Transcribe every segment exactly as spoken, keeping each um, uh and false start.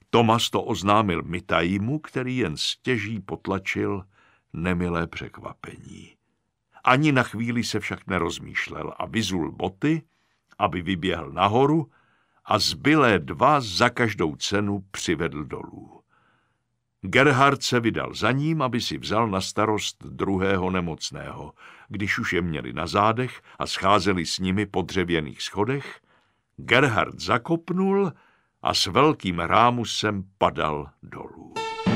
Tomas to oznámil Mitajimu, který jen stěží potlačil nemilé překvapení. Ani na chvíli se však nerozmýšlel a vyzul boty, aby vyběhl nahoru a zbylé dva za každou cenu přivedl dolů. Gerhard se vydal za ním, aby si vzal na starost druhého nemocného. Když už je měli na zádech a scházeli s nimi po dřevěných schodech, Gerhard zakopnul a s velkým rámusem padal dolů.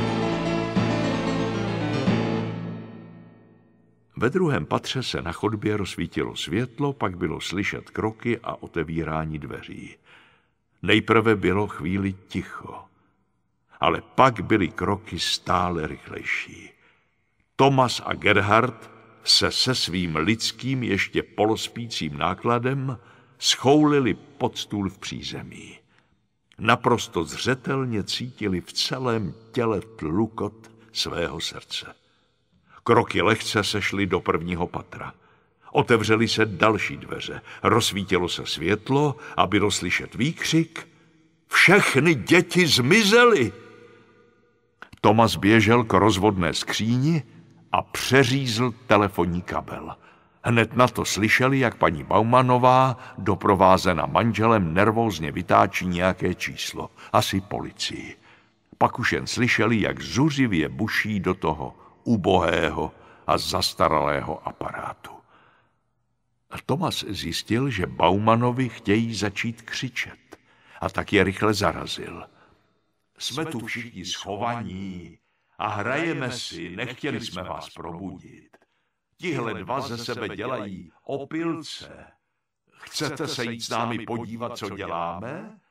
Ve druhém patře se na chodbě rozsvítilo světlo, pak bylo slyšet kroky a otevírání dveří. Nejprve bylo chvíli ticho, ale pak byly kroky stále rychlejší. Tomas a Gerhard se se svým lidským ještě polospícím nákladem schoulili pod stůl v přízemí. Naprosto zřetelně cítili v celém těle tlukot svého srdce. Kroky lehce sešly do prvního patra. Otevřely se další dveře, rozsvítilo se světlo a bylo slyšet výkřik: Všechny děti zmizely! Tomas běžel k rozvodné skříni a přeřízl telefonní kabel. Hned na to slyšeli, jak paní Baumanová, doprovázena manželem, nervózně vytáčí nějaké číslo, asi policii. Pak už jen slyšeli, jak zuřivě buší do toho ubohého a zastaralého aparátu. A Tomas zjistil, že Baumanovi chtějí začít křičet, a tak je rychle zarazil. Jsme tu všichni schovaní a hrajeme si, nechtěli jsme vás probudit. Tihle dva ze sebe dělají opilce. Chcete se jít s námi podívat, co děláme?